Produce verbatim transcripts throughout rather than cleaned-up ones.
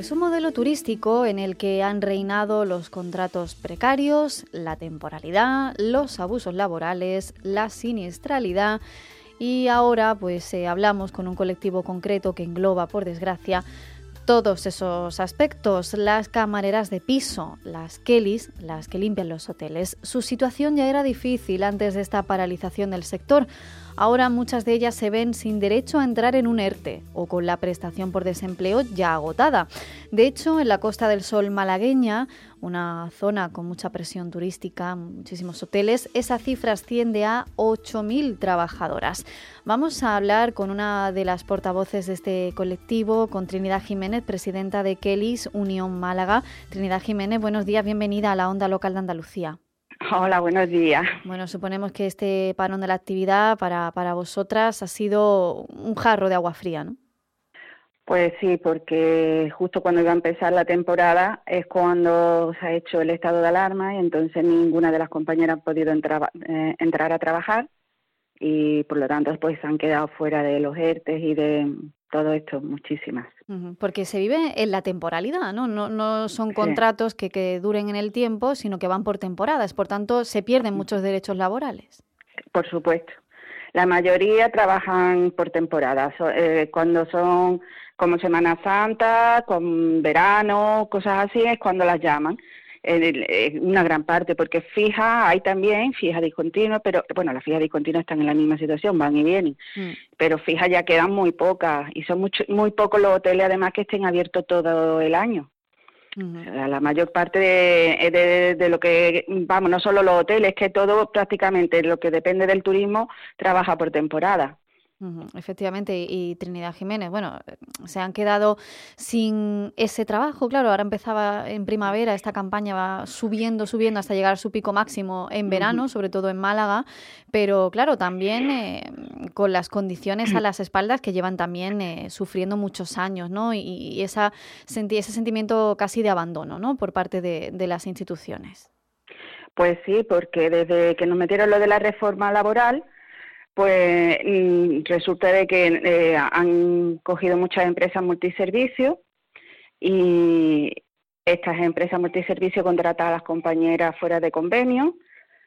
Pues un modelo turístico en el que han reinado los contratos precarios, la temporalidad, los abusos laborales, la siniestralidad y ahora pues eh, hablamos con un colectivo concreto que engloba, por desgracia, todos esos aspectos, las camareras de piso, las Kellys, las que limpian los hoteles. Su situación ya era difícil antes de esta paralización del sector. Ahora muchas de ellas se ven sin derecho a entrar en un ERTE o con la prestación por desempleo ya agotada. De hecho, en la Costa del Sol malagueña, una zona con mucha presión turística, muchísimos hoteles, esa cifra asciende a ocho mil trabajadoras. Vamos a hablar con una de las portavoces de este colectivo, con Trinidad Jiménez, presidenta de Kellys Unión Málaga. Trinidad Jiménez, buenos días, bienvenida a la Onda Local de Andalucía. Hola, buenos días. Bueno, suponemos que este parón de la actividad para, para vosotras ha sido un jarro de agua fría, ¿no? Pues sí, porque justo cuando iba a empezar la temporada es cuando se ha hecho el estado de alarma y entonces ninguna de las compañeras ha podido entrar, eh, entrar a trabajar y por lo tanto pues han quedado fuera de los ERTES y de todo esto, muchísimas. Porque se vive en la temporalidad, ¿no? No, no son Sí. contratos que, que duren en el tiempo, sino que van por temporadas. Por tanto, se pierden muchos derechos laborales. Por supuesto. La mayoría trabajan por temporadas. So, eh, cuando son como Semana Santa, con verano, cosas así, es cuando las llaman. Eh, una gran parte, porque fija hay también, fija discontinua, pero bueno, las fijas discontinuas están en la misma situación, van y vienen, mm. pero fijas ya quedan muy pocas y son mucho, muy pocos los hoteles además que estén abiertos todo el año. Uh-huh. O sea, la mayor parte de, de, de lo que, vamos, no solo los hoteles, que todo prácticamente lo que depende del turismo trabaja por temporada. Uh-huh, efectivamente, y, y Trinidad Jiménez, bueno, se han quedado sin ese trabajo, claro, ahora empezaba en primavera, esta campaña va subiendo, subiendo hasta llegar a su pico máximo en verano, uh-huh. sobre todo en Málaga, pero claro, también eh, con las condiciones a las espaldas que llevan también eh, sufriendo muchos años, ¿no? Y, y esa, senti- ese sentimiento casi de abandono, ¿no? Por parte de, de las instituciones. Pues sí, porque desde que nos metieron lo de la reforma laboral, pues resulta de que eh, han cogido muchas empresas multiservicios y estas empresas multiservicios contratan a las compañeras fuera de convenio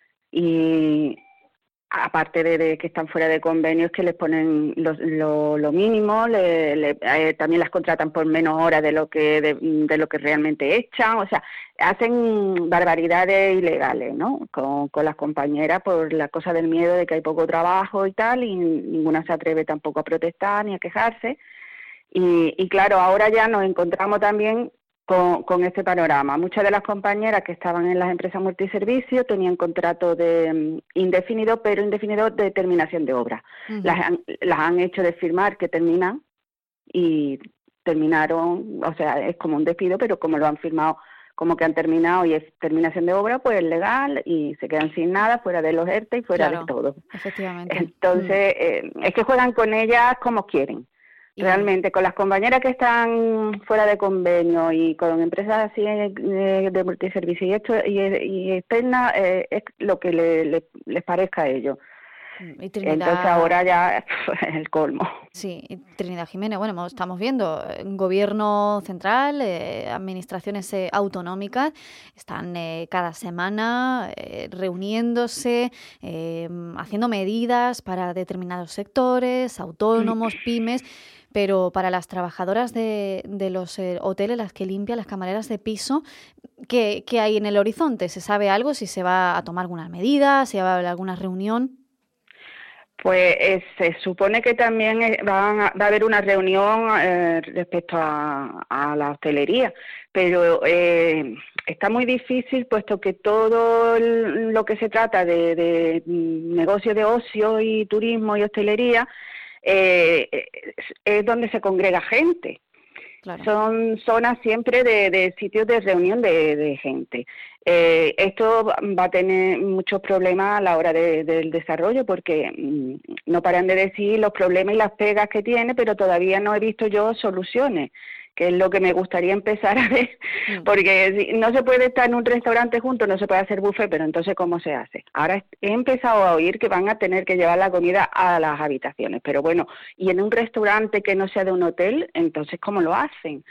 y aparte de, de que están fuera de convenio es que les ponen lo, lo, lo mínimo, le, le, eh, también las contratan por menos horas de lo que de, de lo que realmente echan, o sea, hacen barbaridades ilegales, ¿no? Con, con las compañeras por la cosa del miedo de que hay poco trabajo y tal, y ninguna se atreve tampoco a protestar ni a quejarse. Y, y claro, ahora ya nos encontramos también con, con este panorama. Muchas de las compañeras que estaban en las empresas multiservicios tenían contrato de um, indefinido, pero indefinido de terminación de obra. Uh-huh. Las han, las han hecho de firmar que terminan y terminaron, o sea, es como un despido, pero como lo han firmado como que han terminado y es terminación de obra, pues es legal y se quedan sin nada, fuera de los ERTE y fuera claro, de todo. Efectivamente. Entonces, uh-huh. eh, es que juegan con ellas como quieren. Realmente, con las compañeras que están fuera de convenio y con empresas así eh, de multiservicio y esto y, y externas, eh, es lo que le, le, les parezca a ellos. Y Trinidad... Entonces ahora ya es el colmo. Sí, y Trinidad Jiménez, bueno, estamos viendo, gobierno central, eh, administraciones eh, autonómicas, están eh, cada semana eh, reuniéndose, eh, haciendo medidas para determinados sectores, autónomos, pymes, pero para las trabajadoras de, de los eh, hoteles, las que limpian, las camareras de piso, ¿qué, ¿qué hay en el horizonte? ¿Se sabe algo? ¿Si se va a tomar algunas medidas? ¿Si va a haber alguna reunión? Pues eh, se supone que también van a, va a haber una reunión eh, respecto a, a la hostelería, pero eh, está muy difícil puesto que todo el, lo que se trata de, de negocio de ocio y turismo y hostelería eh, es donde se congrega gente. Claro. Son zonas siempre de, de sitios de reunión de, de gente. Eh, esto va a tener muchos problemas a la hora de, del desarrollo porque mmm, no paran de decir los problemas y las pegas que tiene, pero todavía no he visto yo soluciones, que es lo que me gustaría empezar a ver, mm. porque no se puede estar en un restaurante juntos, no se puede hacer buffet, pero entonces ¿cómo se hace? Ahora he empezado a oír que van a tener que llevar la comida a las habitaciones, pero bueno, y en un restaurante que no sea de un hotel, entonces ¿cómo lo hacen?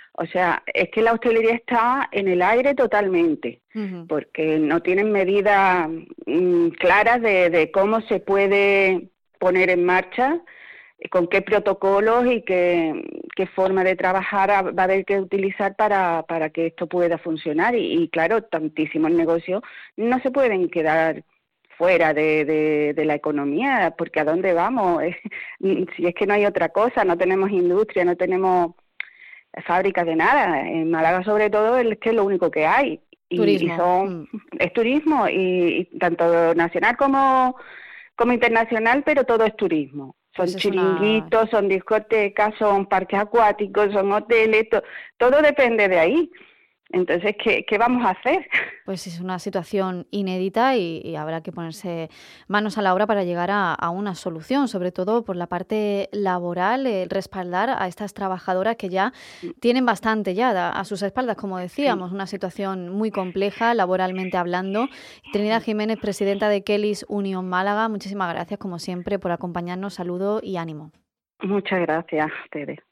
O sea, es que la hostelería está en el aire totalmente, uh-huh. porque no tienen medidas mm, claras de, de cómo se puede poner en marcha, con qué protocolos y qué, qué forma de trabajar va a haber que utilizar para, para que esto pueda funcionar. Y, y claro, tantísimos negocios no se pueden quedar fuera de, de, de la economía, porque ¿a dónde vamos? Si es que no hay otra cosa, no tenemos industria, no tenemos fábricas de nada. En Málaga sobre todo es que es lo único que hay. Y, turismo. y son, mm. es turismo, y, y tanto nacional como, como internacional, pero todo es turismo. Son Pues chiringuitos, una... son discotecas, son parques acuáticos, son hoteles, to, todo depende de ahí. Entonces, ¿qué, qué vamos a hacer? Pues es una situación inédita y, y habrá que ponerse manos a la obra para llegar a, a una solución, sobre todo por la parte laboral, el respaldar a estas trabajadoras que ya tienen bastante ya a sus espaldas, como decíamos, una situación muy compleja laboralmente hablando. Trinidad Jiménez, presidenta de Kellys Unión Málaga, muchísimas gracias como siempre por acompañarnos, saludo y ánimo. Muchas gracias a ustedes.